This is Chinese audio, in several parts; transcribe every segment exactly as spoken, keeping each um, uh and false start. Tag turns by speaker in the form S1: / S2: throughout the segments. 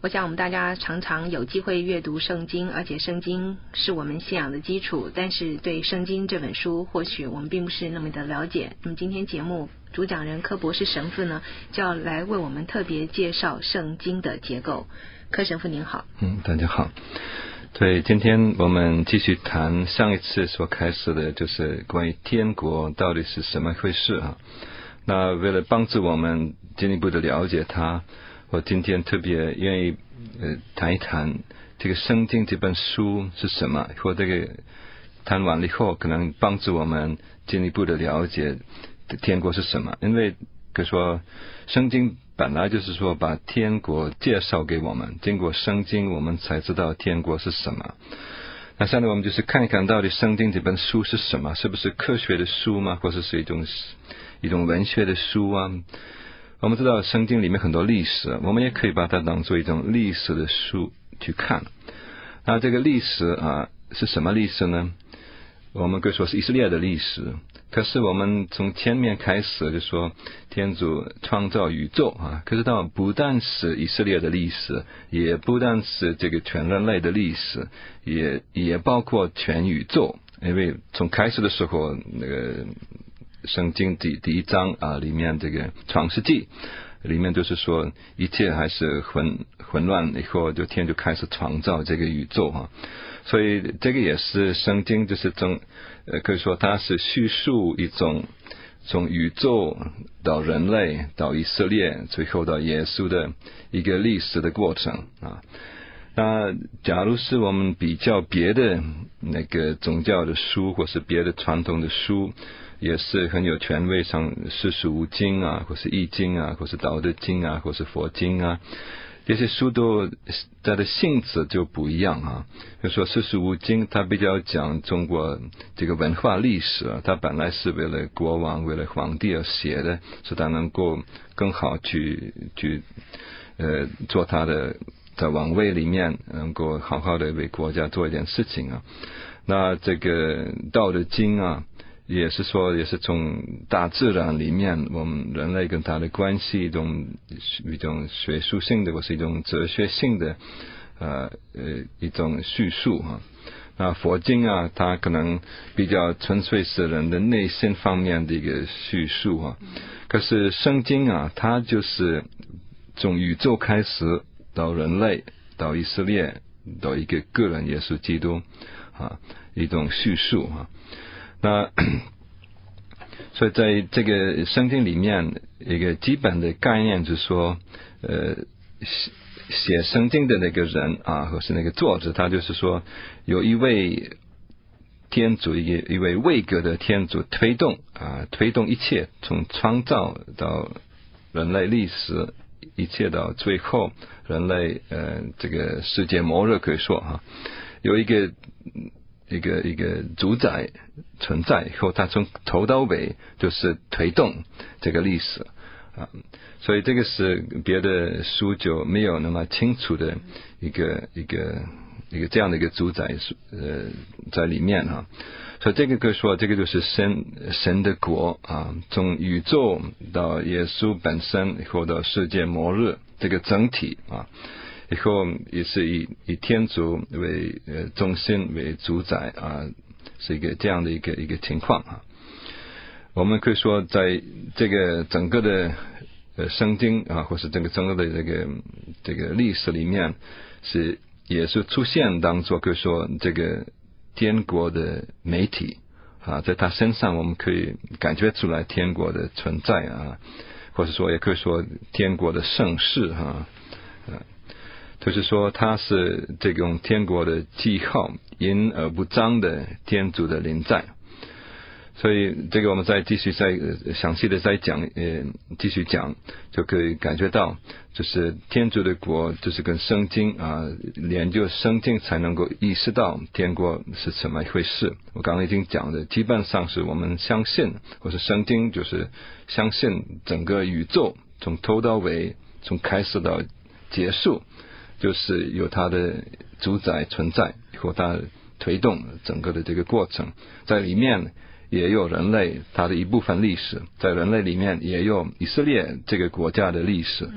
S1: 我想我们大家常常有机会阅读圣经，而且圣经是我们信仰的基础，但是对圣经这本书或许我们并不是那么的了解。那么今天节目主讲人柯博士神父呢，就要来为我们特别介绍圣经的结构。柯神父您好。
S2: 嗯，大家好。对，今天我们继续谈上一次所开始的，就是关于天国到底是什么回事啊。那为了帮助我们进一步的了解它，我今天特别愿意呃谈一谈这个圣经这本书是什么，或这个谈完了以后可能帮助我们进一步的了解天国是什么。因为可以说圣经本来就是说把天国介绍给我们，经过圣经我们才知道天国是什么。那现在我们就是看一看到底圣经这本书是什么，是不是科学的书吗？或者是一种一种文学的书啊？我们知道圣经里面很多历史，我们也可以把它当做一种历史的书去看。那这个历史啊是什么历史呢？我们可以说是以色列的历史。可是我们从前面开始就说天主创造宇宙啊，可是到不但是以色列的历史，也不但是这个全人类的历史，也也包括全宇宙。因为从开始的时候那个圣经第第一章啊，里面这个创世纪里面就是说一切还是混混乱以后，就天就开始创造这个宇宙啊。所以这个也是圣经就是从呃可以说它是叙述一种从宇宙到人类到以色列最后到耶稣的一个历史的过程啊。那假如是我们比较别的那个宗教的书，或是别的传统的书，也是很有权威，像四书五经啊，或是易经啊，或是道德经啊，或是佛经啊，这些书都它的性质就不一样啊。比如说四书五经它比较讲中国这个文化历史啊，它本来是为了国王为了皇帝而写的，使他能够更好去去呃做他的在王位里面能够好好的为国家做一点事情啊。那这个道德经啊，也是说也是从大自然里面我们人类跟它的关系，一种一种学术性的或是一种哲学性的呃呃一种叙述啊。那佛经啊，它可能比较纯粹是人的内心方面的一个叙述啊。可是圣经啊，它就是从宇宙开始到人类到以色列到一个个人耶稣基督啊，一种叙述啊。那所以在这个圣经里面一个基本的概念就是说呃写圣经的那个人啊，或是那个作者，他就是说有一位天主，一个一位位格的天主推动啊，推动一切，从创造到人类历史，一切到最后人类呃这个世界末日，可以说哈，有一个一个一个主宰存在以后，他从头到尾就是推动这个历史啊，所以这个是别的书就没有那么清楚的一个一个一个这样的一个主宰呃在里面哈。所以这个可以说这个就是神神的国啊，从宇宙到耶稣本身以后到世界末日这个整体啊，以后也是以以天主为呃中心为主宰啊，是一个这样的一个一个情况啊。我们可以说在这个整个的呃圣经啊，或是整个整个的这个这个历史里面，是也是出现当作可以说这个天国的媒体啊，在他身上我们可以感觉出来天国的存在啊，或者说也可以说天国的盛世啊，呃，就是说他是这种天国的记号，隐而不彰的天主的临在。所以这个我们再继续再详细的再讲呃继续讲，就可以感觉到就是天主的国就是跟圣经啊研究圣经才能够意识到天国是什么一回事。我刚刚已经讲的基本上是我们相信，或是圣经就是相信整个宇宙从头到尾，从开始到结束，就是有它的主宰存在，或它推动整个的这个过程，在里面也有人类它的一部分历史，在人类里面也有以色列这个国家的历史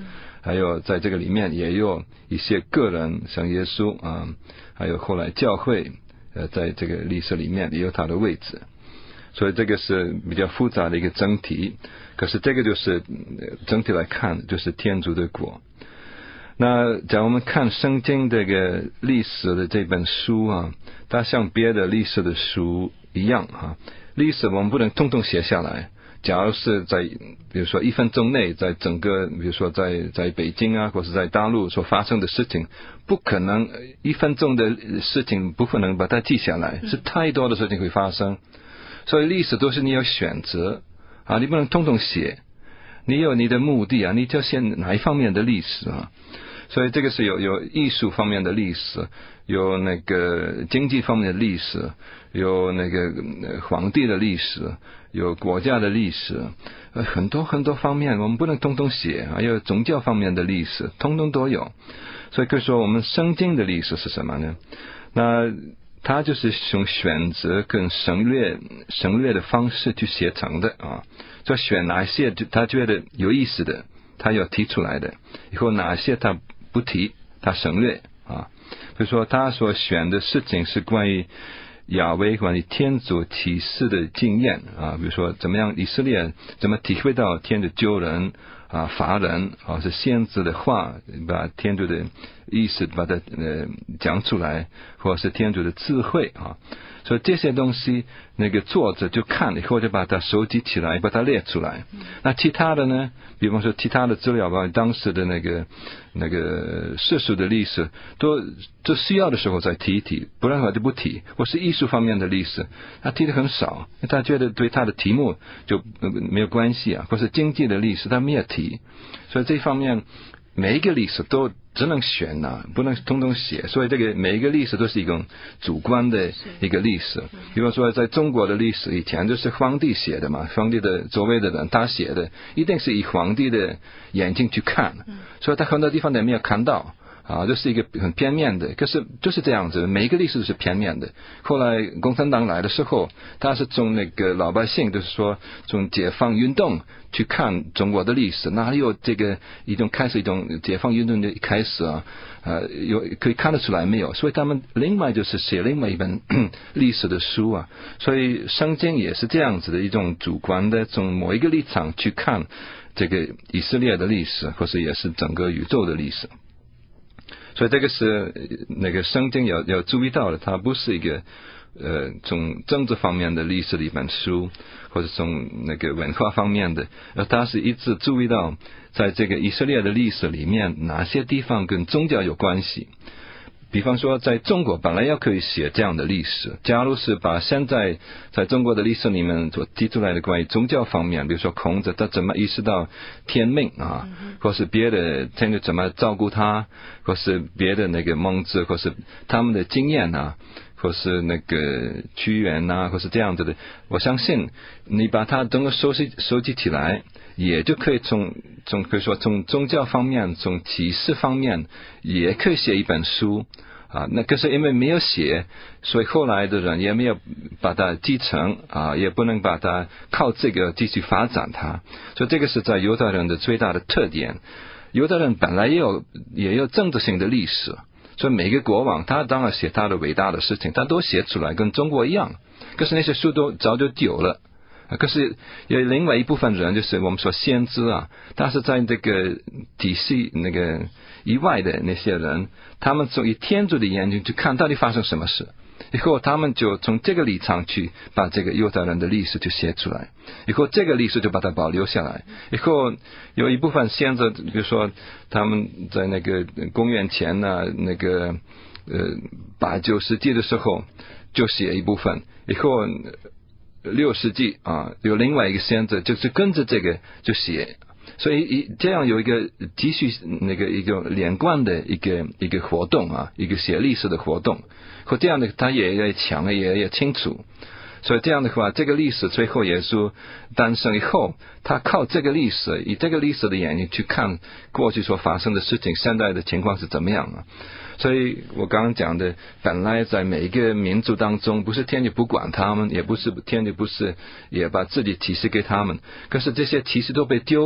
S2: 还有在这个里面也有一些个人，像耶稣啊，还有后来教会，呃，在这个历史里面也有它的位置。所以这个是比较复杂的一个整体，可是这个就是整体来看就是天主的国。那假如我们看圣经这个历史的这本书啊，它像别的历史的书一样啊，历史我们不能通通写下来。假如是在比如说一分钟内，在整个比如说在在北京啊，或是在大陆所发生的事情，不可能一分钟的事情不可能把它记下来，是太多的事情会发生。所以历史都是你要选择啊，你不能通通写，你有你的目的啊，你就写哪一方面的历史啊。所以这个是有有艺术方面的历史，有那个经济方面的历史，有那个皇帝的历史，有国家的历史，呃，很多很多方面我们不能通通写，还有宗教方面的历史，通通都有。所以可以说我们圣经的历史是什么呢？那他就是用选择跟省略省略的方式去写成的啊，就选哪些他觉得有意思的，他要提出来的，以后哪些他不提，他省略啊。比如说他所选的事情是关于亚威关于天主启示的经验啊，比如说怎么样以色列怎么体会到天主救人啊、罚人啊，是先知的话，把天主的意思把它呃讲出来，或者是天主的智慧啊，所以这些东西那个作者就看了以后就把它收集起来，把它列出来。那其他的呢，比方说其他的资料吧，当时的那个那个世俗的历史都都需要的时候再提一提，不然的话就不提。或是艺术方面的历史他提的很少，因为他觉得对他的题目就没有关系啊，或是经济的历史他没有提。所以这方面每一个历史都只能选啊，不能通通写。所以这个每一个历史都是一种主观的一个历史。比如说在中国的历史以前就是皇帝写的嘛，皇帝的周围的人他写的一定是以皇帝的眼睛去看，所以他很多地方也没有看到啊，这是一个很片面的，可是就是这样子，每一个历史都是片面的。后来共产党来的时候，他是从那个老百姓，就是说从解放运动去看中国的历史，哪里有这个一种开始一种解放运动的开始啊？呃，有可以看得出来没有？所以他们另外就是写另外一本历史的书啊。所以圣经也是这样子的一种主观的，从某一个立场去看这个以色列的历史，或是也是整个宇宙的历史。所以这个是那个圣经要要注意到的，它不是一个呃从政治方面的历史的一本书，或者从那个文化方面的，而它是一直注意到在这个以色列的历史里面哪些地方跟宗教有关系。比方说在中国本来要可以写这样的历史，假如是把现在在中国的历史里面所提出来的关于宗教方面，比如说孔子他怎么意识到天命啊，或是别的天主怎么照顾他，或是别的那个孟子，或是他们的经验啊，或是那个屈原啊，或是这样子的，我相信你把它整个收集收集起来，也就可以从从可以说从宗教方面，从启示方面也可以写一本书啊。那可是因为没有写，所以后来的人也没有把它继承啊，也不能把它靠这个继续发展它。所以这个是在犹太人的最大的特点。犹太人本来也有也有政治性的历史，所以每个国王他当然写他的伟大的事情，他都写出来，跟中国一样。可是那些书都早就有了。可是有另外一部分人，就是我们说先知啊，他是在这个体系那个以外的那些人，他们从以天主的眼睛去看到底发生什么事，以后他们就从这个立场去把这个犹太人的历史就写出来，以后这个历史就把它保留下来。以后有一部分先知，比如说他们在那个公元前呢、啊，那个呃八九世纪的时候就写一部分，以后六世纪啊，有另外一个先知就是跟着这个就写，所以这样有一个继续那个一个连贯的一个一个活动啊，一个写历史的活动，或这样的他也也强也也清楚。所以这样的话，这个历史最后耶稣诞生以后，他靠这个历史，以这个历史的眼睛去看过去所发生的事情，现在的情况是怎么样啊？所以我刚刚讲的，本来在每一个民族当中，不是天主不管他们，也不是天主不是也把自己启示给他们，可是这些启示都被丢了，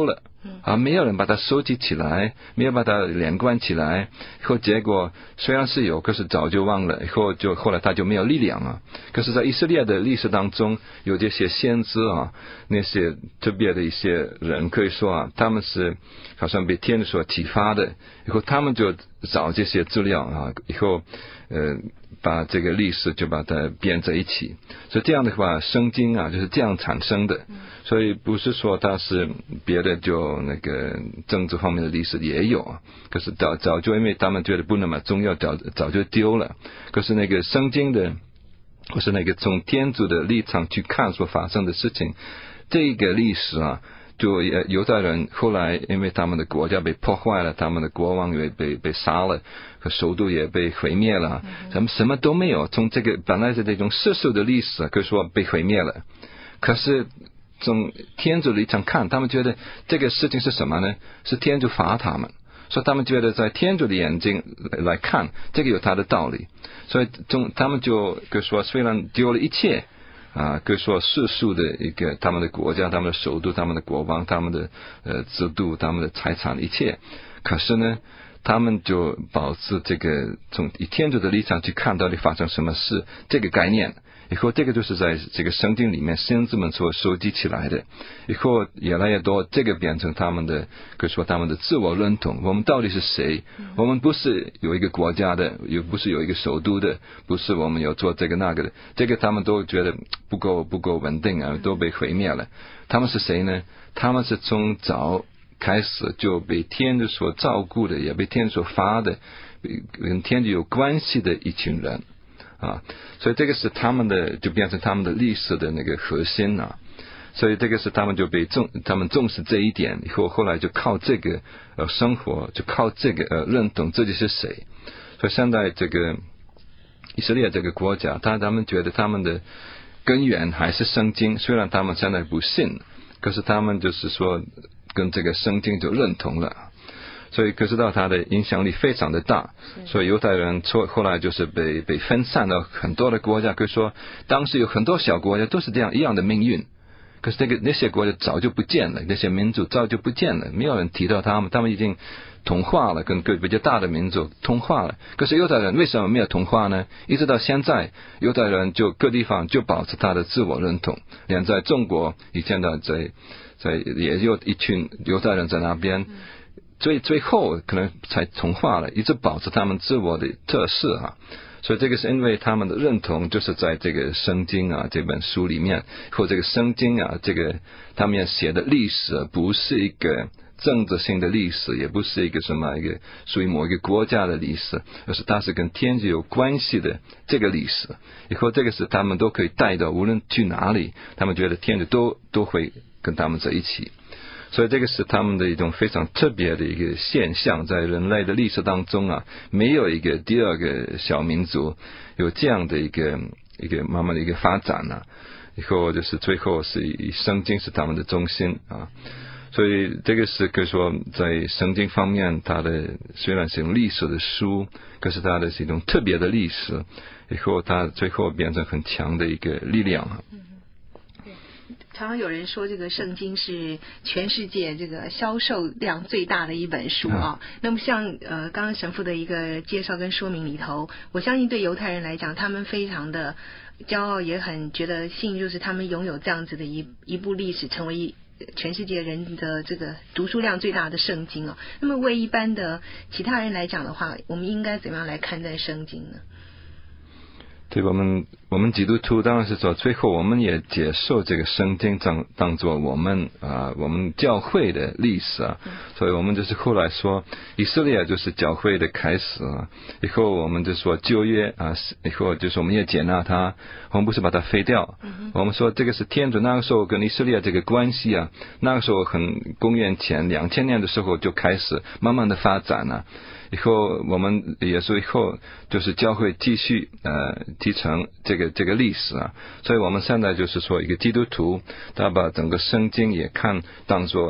S2: 啊，没有人把它收集起来，没有把它连贯起来，以后结果虽然是有，可是早就忘了，以后就后来他就没有力量啊。可是在以色列的历史当中，有这些先知啊，那些特别的一些人，可以说啊，他们是好像被天所启发的，以后他们就找这些资料啊，以后呃把这个历史就把它编在一起，所以这样的话，圣经啊就是这样产生的。所以不是说它是别的，就那个政治方面的历史也有啊，可是早早就因为他们觉得不那么重要，早早就丢了。可是那个圣经的，或是那个从天主的立场去看所发生的事情，这个历史啊，就犹太人后来因为他们的国家被破坏了，他们的国王也被被杀了，和首都也被毁灭了，他们什么都没有。从这个本来是这种世俗的历史，可以说被毁灭了。可是从天主立场看，他们觉得这个事情是什么呢？是天主罚他们，所以他们觉得在天主的眼睛来看，这个有他的道理。所以从他们就可以说，虽然丢了一切啊，可以说世俗的一个他们的国家、他们的首都、他们的国王、他们的呃制度、他们的财产一切，可是呢，他们就保持这个从以天主的立场去看到底发生什么事这个概念。以后这个就是在这个圣经里面先知们所收集起来的，以后越来越多，这个变成他们的可以说他们的自我认同。我们到底是谁？我们不是有一个国家的，也不是有一个首都的，不是我们有做这个那个的，这个他们都觉得不够不够稳定啊，都被毁灭了。他们是谁呢？他们是从早开始就被天主所照顾的，也被天主所发的，跟天主有关系的一群人啊，所以这个是他们的，就变成他们的历史的那个核心啊。所以这个是他们就被重，他们重视这一点以后，后来就靠这个呃生活，就靠这个呃认同自己是谁。所以现在这个以色列这个国家，他他们觉得他们的根源还是圣经，虽然他们现在不信，可是他们就是说跟这个圣经就认同了。所以可知道他的影响力非常的大，所以犹太人后来就是被被分散到很多的国家，可以说当时有很多小国家都是这样一样的命运。可是那个那些国家早就不见了，那些民族早就不见了，没有人提到他们，他们已经同化了，跟比较大的民族同化了。可是犹太人为什么没有同化呢？一直到现在，犹太人就各地方就保持他的自我认同，连在中国以前的在在也有一群犹太人在那边。最最后可能才同化了，一直保持他们自我的特色啊，所以这个是因为他们的认同就是在这个圣经啊这本书里面，或这个圣经啊这个他们写的历史不是一个政治性的历史，也不是一个什么一个属于某一个国家的历史，而是它是跟天主有关系的这个历史。以后这个是他们都可以带到，无论去哪里，他们觉得天主都都会跟他们在一起。所以这个是他们的一种非常特别的一个现象，在人类的历史当中啊，没有一个第二个小民族有这样的一个一个慢慢的一个发展啊，以后就是最后是以圣经是他们的中心啊，所以这个是可以说在圣经方面，它的虽然是用历史的书，可是它的是一种特别的历史，以后它最后变成很强的一个力量啊。
S1: 常常有人说这个圣经是全世界这个销售量最大的一本书啊。嗯、那么像呃刚刚神父的一个介绍跟说明里头，我相信对犹太人来讲，他们非常的骄傲，也很觉得幸运，就是他们拥有这样子的一一部历史，成为一全世界人的这个读书量最大的圣经哦。那么为一般的其他人来讲的话，我们应该怎么样来看待圣经呢？
S2: 对，我们我们基督徒当然是说，最后我们也接受这个圣经当当做我们啊、呃、我们教会的历史啊，所以我们就是后来说以色列就是教会的开始啊，以后我们就说旧约啊，以后就是我们也接纳它，我们不是把它废掉，我们说这个是天主那个时候跟以色列这个关系啊，那个时候很公元前两千年的时候就开始慢慢的发展了、啊。以后我们也是以后就是教会继续呃继承这个这个历史啊，所以我们现在就是说一个基督徒，他把整个圣经也看当作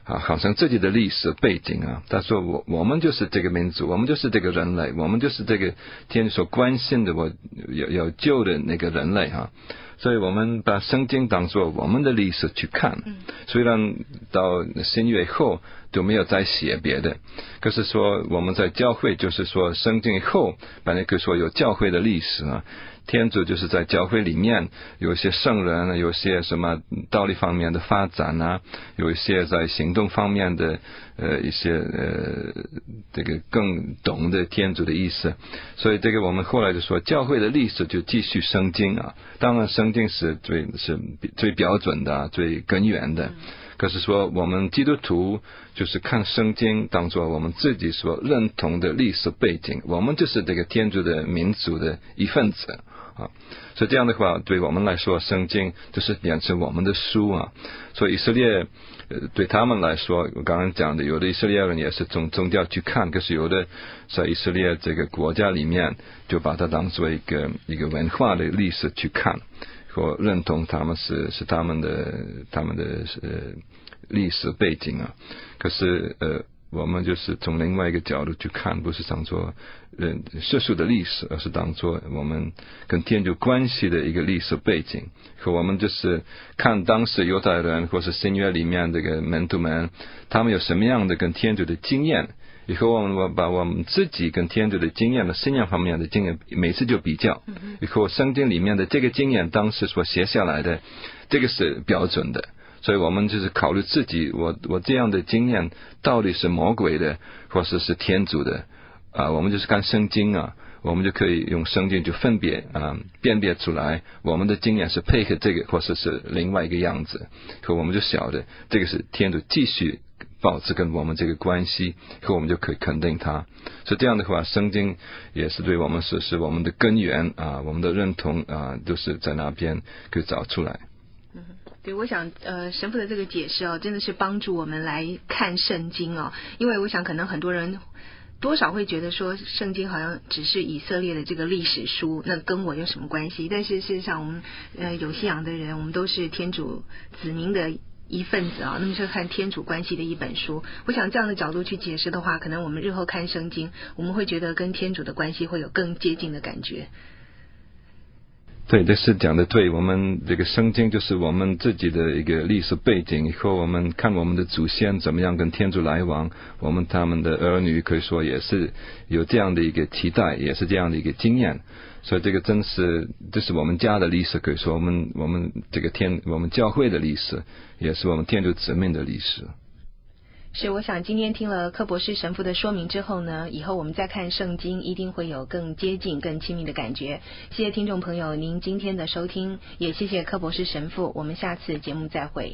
S2: 啊，好像自己的历史背景啊。他说我我们就是这个民族，我们就是这个人类，我们就是这个天主所关心的，我有有救的那个人类啊。所以我们把圣经当作我们的历史去看，虽然到新约后就没有再写别的，可是说我们在教会就是说圣经后本来可以说有教会的历史啊。天主就是在教会里面有一些圣人，有一些什么道理方面的发展啊，有一些在行动方面的呃一些呃这个更懂得天主的意思。所以这个我们后来就说教会的历史就继续圣经啊，当然圣经是最是最标准的最根源的，可是说我们基督徒就是看圣经当作我们自己所认同的历史背景，我们就是这个天主的民族的一份子啊。所以这样的话对我们来说圣经就是变成我们的书啊。所以以色列呃对他们来说，我刚刚讲的有的以色列人也是从宗教去看，可是有的在以色列这个国家里面就把它当作一个一个文化的历史去看，或认同他们是是他们的他们的呃历史背景啊。可是呃我们就是从另外一个角度去看，不是当作呃世俗的历史，而是当作我们跟天主关系的一个历史背景。和我们就是看当时犹太人或是新约里面这个门徒们，他们有什么样的跟天主的经验，以后我们把我们自己跟天主的经验的信仰方面的经验每次就比较，以后圣经里面的这个经验当时所写下来的这个是标准的。所以我们就是考虑自己，我我这样的经验到底是魔鬼的或者是天主的啊？我们就是看圣经啊，我们就可以用圣经就分别啊辨别出来我们的经验是配合这个或者是另外一个样子，可我们就晓得这个是天主继续保持跟我们这个关系，可我们就可以肯定它。所以这样的话圣经也是对我们是是我们的根源啊，我们的认同啊都是在那边可以找出来。
S1: 对，我想呃神父的这个解释哦，真的是帮助我们来看圣经哦，因为我想可能很多人多少会觉得说圣经好像只是以色列的这个历史书，那跟我有什么关系？但是事实上我们呃有信仰的人，我们都是天主子民的一份子啊，那么是看天主关系的一本书。我想这样的角度去解释的话，可能我们日后看圣经，我们会觉得跟天主的关系会有更接近的感觉。
S2: 对，这是讲的对。我们这个圣经就是我们自己的一个历史背景，以后我们看我们的祖先怎么样跟天主来往，我们他们的儿女可以说也是有这样的一个期待，也是这样的一个经验。所以这个真是这是我们家的历史，可以说我们我们这个天我们教会的历史，也是我们天主子民的历史。
S1: 是，我想今天听了柯博士神父的说明之后呢，以后我们再看圣经一定会有更接近更亲密的感觉。谢谢听众朋友您今天的收听，也谢谢柯博士神父，我们下次节目再会。